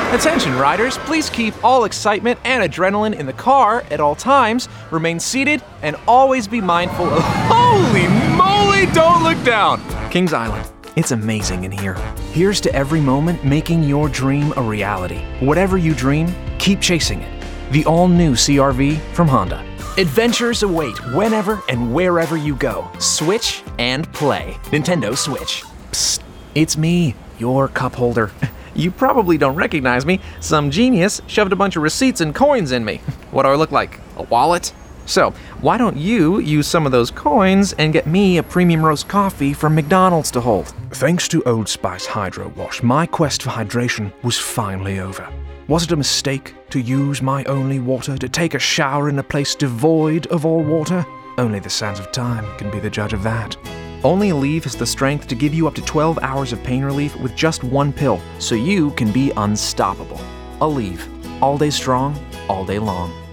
Attention riders, please keep all excitement and adrenaline in the car at all times, remain seated, and always be mindful of holy moly, don't look down! Kings Island, it's amazing in here. Here's to every moment making your dream a reality. Whatever you dream, keep chasing it. The all-new CR-V from Honda. Adventures await whenever and wherever you go. Switch and play. Nintendo Switch. Psst, it's me, your cup holder. You probably don't recognize me. Some genius shoved a bunch of receipts and coins in me. What do I look like? A wallet? So, why don't you use some of those coins and get me a premium roast coffee from McDonald's to hold? Thanks to Old Spice Hydro Wash, my quest for hydration was finally over. Was it a mistake to use my only water to take a shower in a place devoid of all water? Only the sands of time can be the judge of that. Only Aleve has the strength to give you up to 12 hours of pain relief with just one pill, so you can be unstoppable. Aleve, all day strong, all day long.